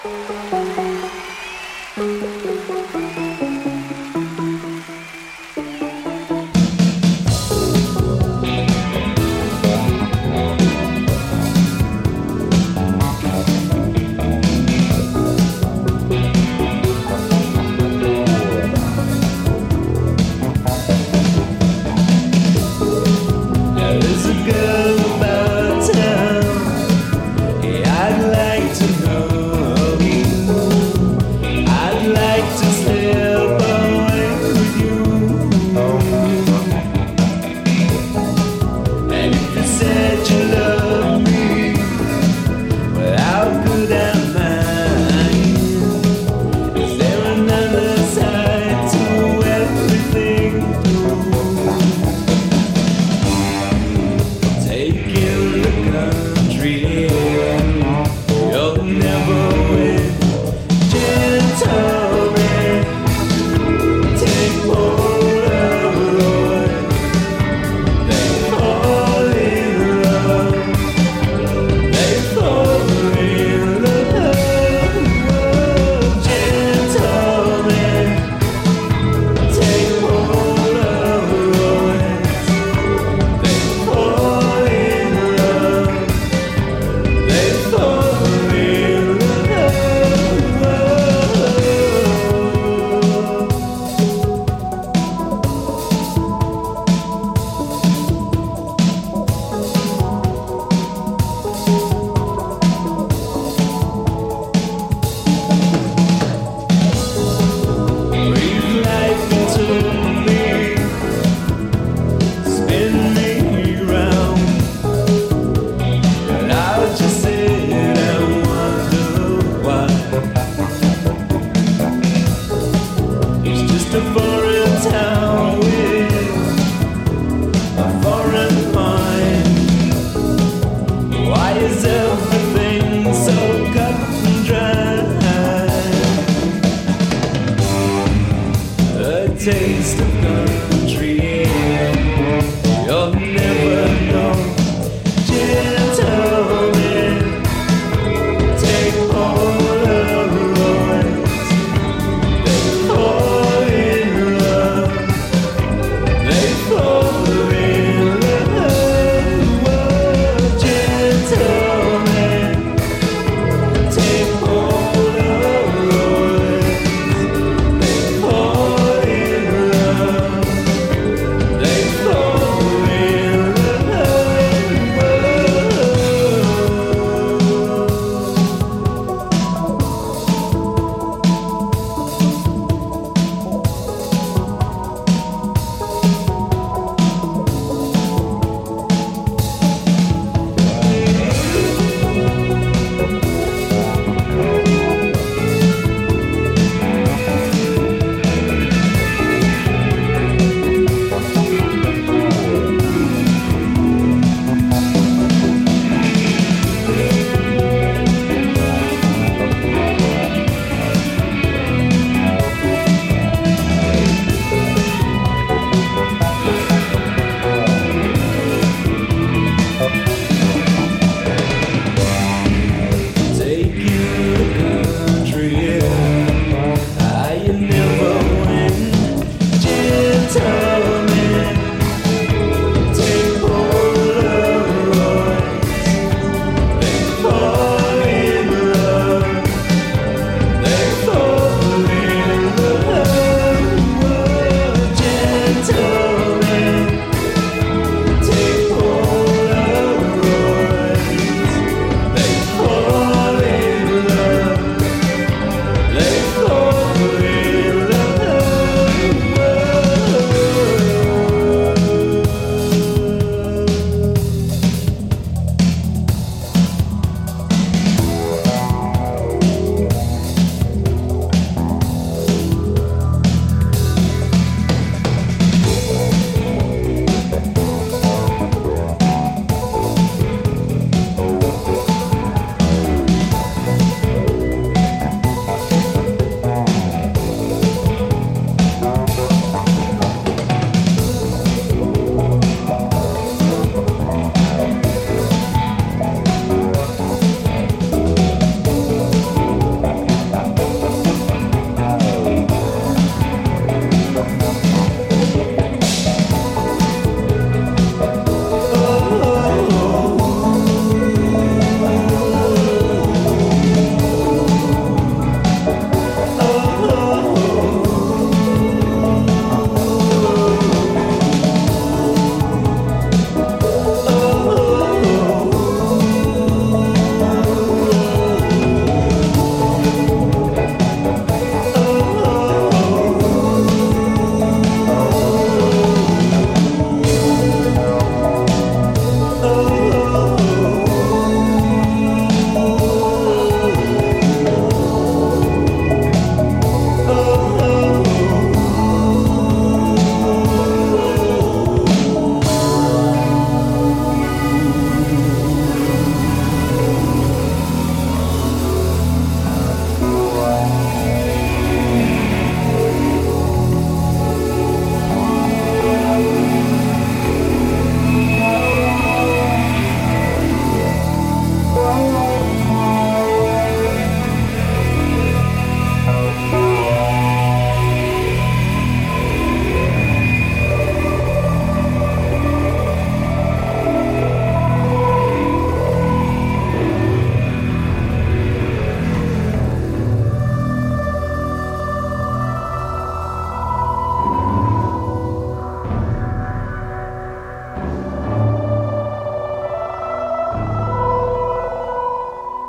There's a girl about town. Yeah, I'd like to know. I'd like to slip away with you. And if you said you love me, well, how could I mind? Is there another side to everything? Taking the country, you'll never win. Gentlemen, take Polaroid. They fall in love. They fall in love. Gentlemen, take Polaroid. They fall in love. They fall in love. Breathe life into me, spin me round, and I'll just sit and wonder why. It's just a foreign town with a foreign mind. Why is everything so cut and dry? A taste of love.